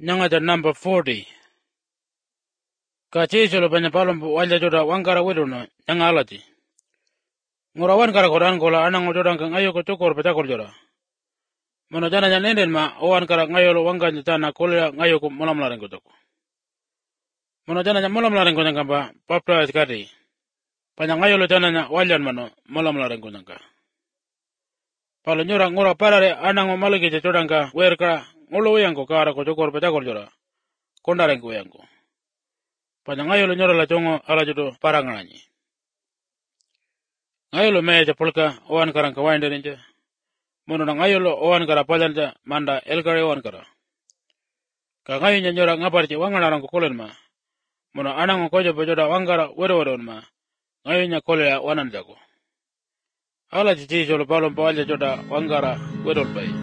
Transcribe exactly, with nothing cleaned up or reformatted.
Nyangata number forty. Ka chisolo banya palom walja joda wangkara wedona nyanga alati. Ngurawan kara koran kola anang jodan ka ngayo ko tukor petakor joda. Mono jana nyanenden ma owan kara ngayo lo wangka jitana kola ngayo ko molam laren ko toko. Mono jana molam laren ko nyanga ba papra iskati. Panya ngayo lo jana nya waljan mano molam laren ko nyanga. Palo nyora ngura parare anang malagi jodan ka werka ngolo yang ko kara ko tukor petakor joda. Kondaren ko yang ko. Panya ngayo lo nyora la chongo ala jodo paranganyi. Ngayo lo meja polka owan karang ka wainde ninja. Mono na ngayo lo owan kara palanja manda elkare owan kara. Ka ngayo nya nyora ngaparche wangana rang ko kolen ma. Mono anang ko jo bojoda wangara wedo wedo ma. Ngayo nya kole ya wanan jago. Ala chichi jolo palom palja joda wangara wedo bai.